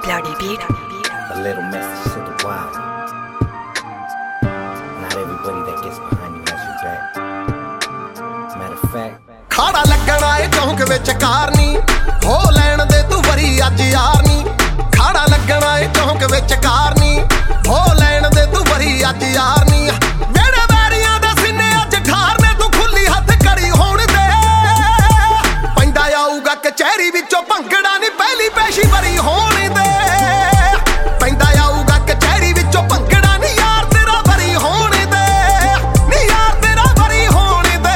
Bloody beat. A little message to the wild. Not everybody that gets behind you has your back. Matter of fact, ਖਾੜਾ ਲੱਗਣਾ ਏ ਚੌਂਕ ਵਿੱਚ Carney ਹੋ ਲੈਣ ਦੇ ਤੂੰ ਵਰੀ ਅੱਜ ਯਾਰ ਨੀ ਖਾੜਾ ਲੱਗਣਾ ਏ ਚੌਂਕ ਵਿੱਚ ਕਾਰਨੀ ਹੋ ਲੈਣ ਦੇ ਤੂੰ ਵਰੀ ਅੱਜ ਯਾਰ ਨੀ ਮੇਰੇ ਵੈਰੀਆਂ ਦੇ ਸੀਨੇ ਅੱਜ ਠਾਰਨੇ ਤੂੰ ਖੁੱਲੀ ਹੱਥ ਕੜੀ ਹੋਣ ਦੇ ਪੈਂਦਾ ਆਊਗਾ ਕਚਹਿਰੀ ਵਿੱਚੋਂ ਭੰਗੜਾ ਨੀ ਪਹਿਲੀ ਪੇਸ਼ੀ ਵਰੀ ਹੋਣ ਦੇ ਪੈਂਦਾ ਆਊਗਾ ਕਚਹਿਰੀ ਵਿੱਚੋਂ ਭੰਗੜਾ ਨੀ ਯਾਰ ਤੇਰਾ ਵਰੀ ਹੋਣ ਦੇ ਨੀ ਯਾਰ ਤੇਰਾ ਵਰੀ ਹੋਣ ਦੇ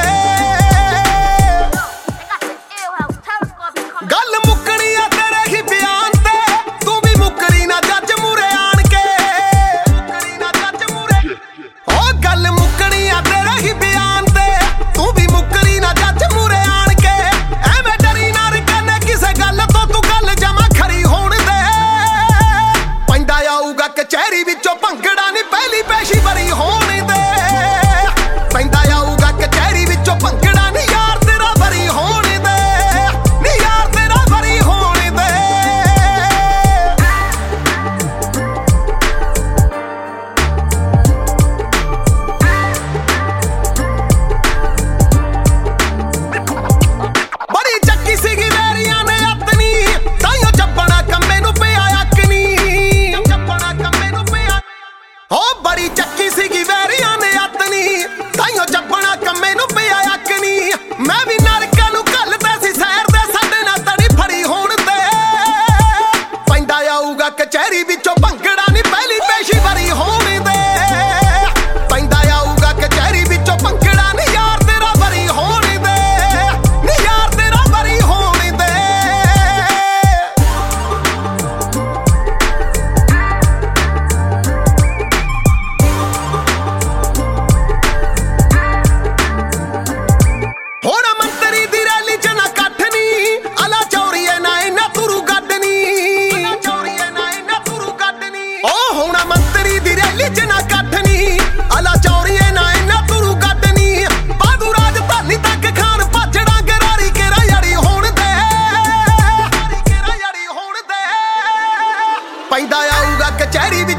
ਗੱਲ ਮੁੱਕਣੀ ਆ ਤੇਰੇ ਹੀ ਬਿਆਨ ਤੇ ਤੂੰ ਵੀ ਮੁੱਕਰੀ ਨਾ ਜੱਜ ਮੂਰੇ ਆਣ ਕੇ ਮੁੱਕਰੀ ਨਾ ਜੱਜ ਮੂਰੇ ਓ ਗੱਲ ਮੁੱਕਣੀ ਆ ਤੇਰੇ ਹੀ ਬਿਆਨ ਤੇ ਤੂੰ ਵੀ ਮੁੱਕਰੀ ਨਾ ਜੱਜ ਮੂਰੇ ਆਣ ਕੇ ਐਵੇਂ ਡਰੀ ਨਾ ਰਕਨੇ ਕਿਸੇ ਗੱਲ ਤੋਂ ਤੂੰ ਗੱਲ ਜਮਾ ਖਰੀ ਹੋਣ ਦੇ ਪੈਂਦਾ ਆਊਗਾ ਕਚਹਿਰੀ ਵਿੱਚੋਂ ਭੰਗੜਾ ਨਹੀਂ ਪਹਿਲੀ ਪੇਸ਼ੀ ਵਰੀ ਹੋਣ ਦੇ ਪੈਂਦਾ ਆਊਗਾ ਕਚਹਿਰੀ ਵਿੱਚੋਂ ਭੰਗੜਾ ਨਹੀਂ ਯਾਰ ਤੇਰਾ ਵਰੀ ਹੋਣ ਦੇ ਨੀ ਯਾਰ ਤੇਰਾ ਵਰੀ ਹੋਣ ਦੇ ਬੜੀ ਚੱਕੀ ਸੀਗੀ ਵੈਰੀਆਂ ਨੇ ਆਪਣੀ ਤਾਈਓ ਚੱਪਣਾ ਕੰਮੇ ਨੂੰ ਪਿਆ ਅੱਕਨੀ ਚੱਪਣਾ ਕੰਮੇ ਨੂੰ ਪਿਆ ਹੋ ਬੜੀ ਚੱਕੀ ਸੀਗੀ ਵੈਰੀਆਂ ਨੇ ਆਪਣੀ ਤਾਈਓ ਚੱਪਣਾ ਕੰਮੇ ਨੂੰ ਪਿਆ ਅੱਕਨੀ ਮੈਂ ਵੀ ਨਰਕਾਂ ਨੂੰ ਘੱਲਦਾ ਸੀ ਸੈਰ ਦੇ ਸਾਡੇ ਨਾਲ ਤੜੀ ਫੜੀ ਹੋਣ ਤੇ ਪੈਂਦਾ ਆਊਗਾ ਕਚਹਿਰੀ ਵਿੱਚੋਂ ਭੰਗੜਾ ਨਹੀਂ ਪਹਿਲੀ ਪੇਸ਼ੀ ਵਰੀ ਹੋਣ ਦੇ ਪੈਂਦਾ ਆਊਗਾ ਕਚਹਿਰੀ ਵਿੱਚੋਂ ਭੰਗੜਾ ਨਹੀਂ ਯਾਰ ਤੇਰਾ ਵਰੀ ਹੋਣ ਦੇ ਨੀ ਯਾਰ ਤੇਰਾ ਵਰੀ ਹੋਣ ਦੇ ਹੁਣ ਮੰਤਰੀ ਦੀ ਰੈਲੀ ਚ ਨਾ ਕੱਠ ਨੀ ਅਲਾ ਚੌਰੀਏ ਨਾ ਇਹਨਾਂ ਤੁਰੂ ਗੱਡ ਨੀ ਅਲਾ ਚੌਰੀਏ ਨਾ ਇਹਨਾਂ ਤੁਰੂ ਗੱਡ ਨੀ ਓ ਹੁਣ ਮੰਤਰੀ ਦੀ ਰੈਲੀ ਚ ਨਾ ਕੱਠ ਨੀ ਅਲਾ ਚੌਰੀਏ ਨਾ ਇਹਨਾਂ ਤੁਰੂ ਗੱਡ ਨੀ ਬਾਦੂ ਰਾਜਧਾਨੀ ਤੱਕ ਖਾਨ ਭੱਜੜਾ ਗਰਾਰੀ ਕੇਰਾ ਯੜੀ ਹੋਣ ਦੇ ਕੇਰਾ ਯੜੀ ਹੋਣ ਦੇ ਪੈਂਦਾ ਆਊਗਾ ਕਚਹਿਰੀ